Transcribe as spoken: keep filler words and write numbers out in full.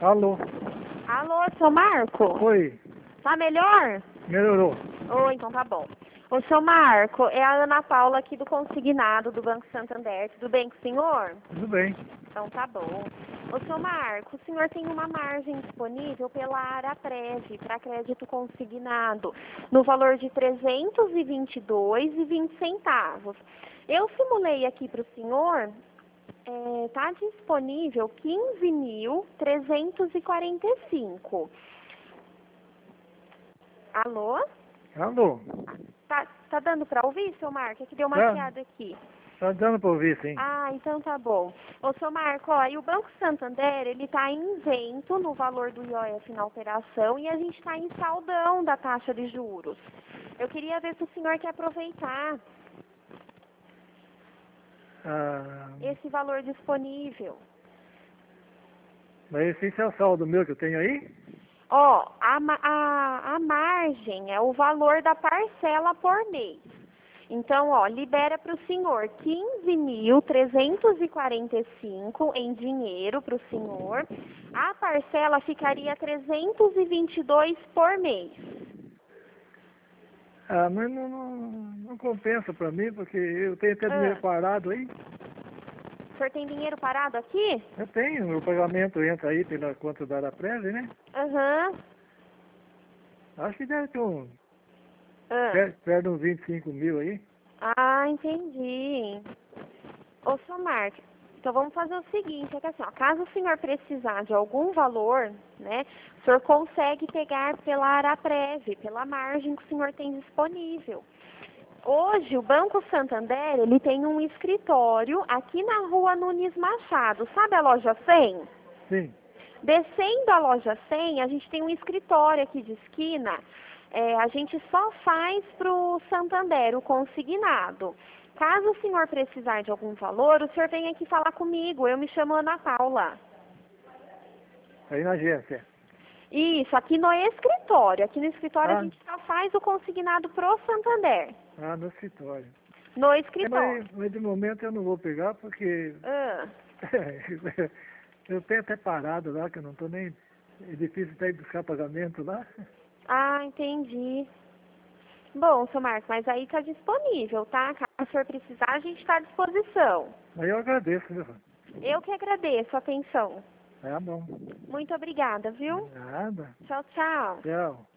Alô? Alô, seu Marco? Oi, Tá melhor? melhorou. Ô, então tá bom. Ô, seu Marco, é a Ana Paula aqui do Consignado do Banco Santander. Tudo bem com o senhor? Tudo bem. Então tá bom. Ô, seu Marco, o senhor tem uma margem disponível pela Araprev para crédito consignado no valor de trezentos e vinte e dois reais e vinte centavos. Eu simulei aqui para o senhor, está disponível quinze mil trezentos e quarenta e cinco. Alô? Alô? Tá, tá dando para ouvir, seu Marco? É que deu uma Tá, piada aqui. tá dando pra ouvir, sim. Ah, então tá bom. Ô, seu Marco, ó, e o Banco Santander, ele tá isento no valor do I O F na operação e a gente está em saldão da taxa de juros. Eu queria ver se o senhor quer aproveitar Ah, esse valor disponível. mas esse é o saldo meu que eu tenho aí? Ó, a, ma- a, a margem é o valor da parcela por mês. Então, ó, libera para o senhor quinze mil trezentos e quarenta e cinco em dinheiro para o senhor. A parcela ficaria trezentos e vinte e dois por mês. Ah, mas não, não, não compensa pra mim, porque eu tenho até dinheiro Ah, parado aí. o senhor tem dinheiro parado aqui? Eu tenho, meu pagamento entra aí pela conta da Araprev, né? Aham. Acho que deve ter um, Ah. per- perto de uns vinte e cinco mil aí. Ah, entendi. Ô, seu Marcos, então vamos fazer o seguinte, é que assim, ó, caso o senhor precisar de algum valor, né, o senhor consegue pegar pela Araprev, pela margem que o senhor tem disponível. Hoje, o Banco Santander, ele tem um escritório aqui na rua Nunes Machado, sabe a loja cem? Sim. Descendo a loja cem, a gente tem um escritório aqui de esquina, é, a gente só faz para o Santander, o consignado. Caso o senhor precisar de algum valor, o senhor vem aqui falar comigo, eu me chamo Ana Paula. Aí na agência. Isso, aqui no escritório, aqui no escritório a Ah, gente só faz o consignado pro Santander, ah, no escritório. no É, escritório. mas, mas de momento eu não vou pegar porque Ah, eu tenho até parado lá, que eu não tô nem. É difícil até ir buscar pagamento lá. ah, entendi. Bom, seu Marcos, mas aí está disponível, tá? Caso o senhor precisar, a gente está à disposição. Mas eu agradeço, viu? Eu que agradeço a atenção. Tá bom. Muito obrigada, viu? Nada. Tchau, tchau. Tchau.